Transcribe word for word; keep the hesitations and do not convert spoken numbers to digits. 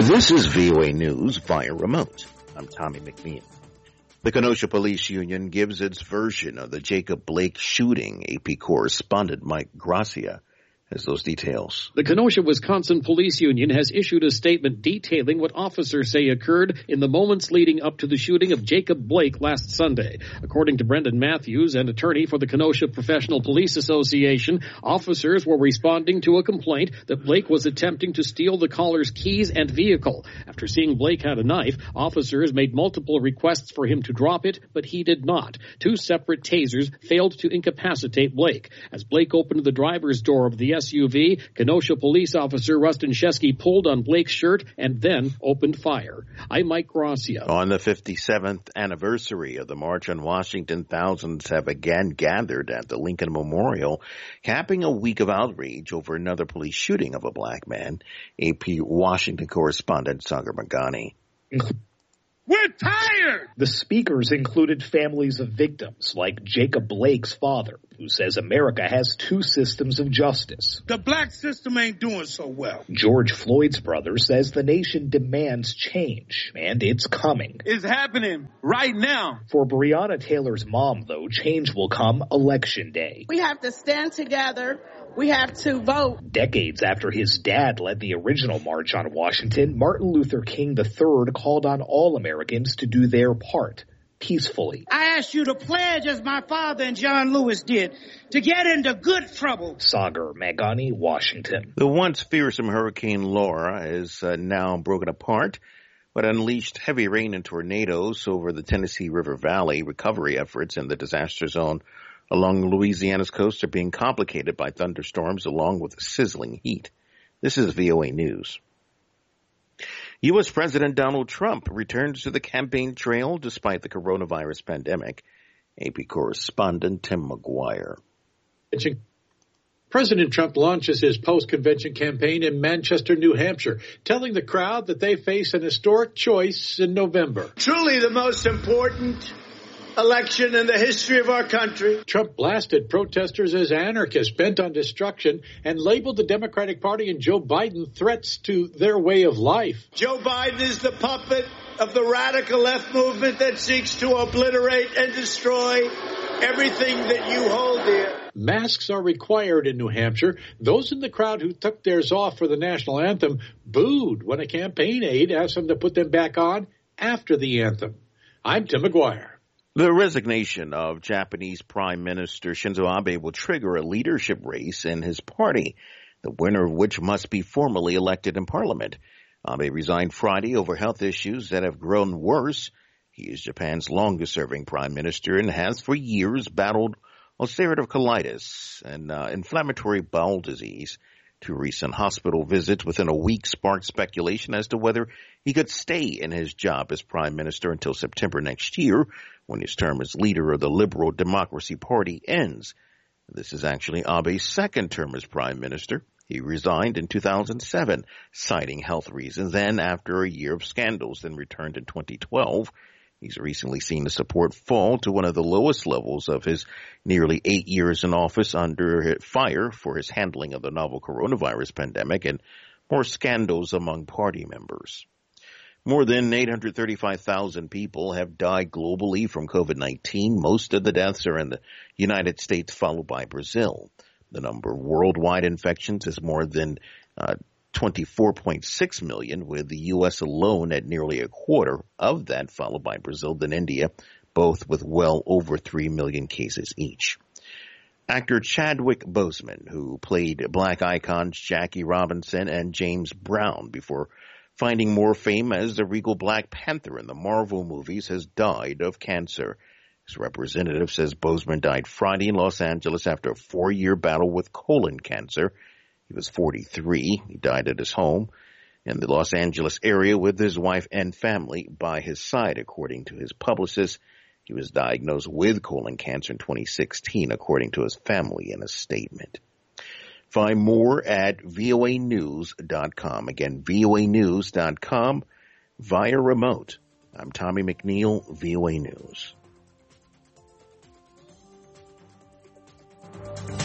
This is V O A News via remote. I'm Tommy McNeil. The Kenosha Police Union gives its version of the Jacob Blake shooting. A P correspondent Mike Gracia has those details. The Kenosha, Wisconsin Police Union has issued a statement detailing what officers say occurred in the moments leading up to the shooting of Jacob Blake last Sunday. According to Brendan Matthews, an attorney for the Kenosha Professional Police Association, officers were responding to a complaint that Blake was attempting to steal the caller's keys and vehicle. After seeing Blake had a knife, officers made multiple requests for him to drop it, but he did not. Two separate tasers failed to incapacitate Blake. As Blake opened the driver's door of the S U V, Kenosha police officer Rustin Shesky pulled on Blake's shirt and then opened fire. I'm Mike Gracia. On the fifty-seventh anniversary of the March on Washington, thousands have again gathered at the Lincoln Memorial, capping a week of outrage over another police shooting of a black man. A P Washington correspondent Sagar Magani. We're tired! The speakers included families of victims like Jacob Blake's father, who says America has two systems of justice. The black system ain't doing so well. George Floyd's brother says the nation demands change, and it's coming. It's happening right now. For Breonna Taylor's mom, though, change will come Election Day. We have to stand together. We have to vote. Decades after his dad led the original March on Washington, Martin Luther King the third called on all Americans to do their part peacefully. I ask you to pledge, as my father and John Lewis did, to get into good trouble. Sagar Magani, Washington. The once fearsome Hurricane Laura is uh, now broken apart, but unleashed heavy rain and tornadoes over the Tennessee River Valley. Recovery efforts in the disaster zone along Louisiana's coast are being complicated by thunderstorms along with sizzling heat. This is V O A News. U S. President Donald Trump returns to the campaign trail despite the coronavirus pandemic. A P correspondent Tim McGuire. President Trump launches his post-convention campaign in Manchester, New Hampshire, telling the crowd that they face an historic choice in November. Truly the most important election in the history of our country. Trump blasted protesters as anarchists bent on destruction and labeled the Democratic Party and Joe Biden threats to their way of life. Joe Biden is the puppet of the radical left movement that seeks to obliterate and destroy everything that you hold dear. Masks are required in New Hampshire. Those in the crowd who took theirs off for the national anthem booed when a campaign aide asked them to put them back on after the anthem. I'm Tim McGuire. The resignation of Japanese Prime Minister Shinzo Abe will trigger a leadership race in his party, the winner of which must be formally elected in Parliament. Abe resigned Friday over health issues that have grown worse. He is Japan's longest-serving prime minister and has for years battled ulcerative colitis and uh, inflammatory bowel disease. Two recent hospital visits within a week sparked speculation as to whether he could stay in his job as prime minister until September next year, when his term as leader of the Liberal Democracy Party ends. This is actually Abe's second term as prime minister. He resigned in two thousand seven, citing health reasons, then after a year of scandals, then returned in twenty twelve. He's recently seen the support fall to one of the lowest levels of his nearly eight years in office, under fire for his handling of the novel coronavirus pandemic and more scandals among party members. More than eight hundred thirty-five thousand people have died globally from COVID nineteen. Most of the deaths are in the United States, followed by Brazil. The number of worldwide infections is more than uh, twenty-four point six million, with the U S alone at nearly a quarter of that, followed by Brazil, then India, both with well over three million cases each. Actor Chadwick Boseman, who played black icons Jackie Robinson and James Brown before finding more fame as the regal Black Panther in the Marvel movies, has died of cancer. His representative says Boseman died Friday in Los Angeles after a four-year battle with colon cancer. He was forty-three. He died at his home in the Los Angeles area with his wife and family by his side, according to his publicist. He was diagnosed with colon cancer in twenty sixteen, according to his family in a statement. Find more at V O A news dot com. Again, V O A news dot com via remote. I'm Tommy McNeil, V O A News.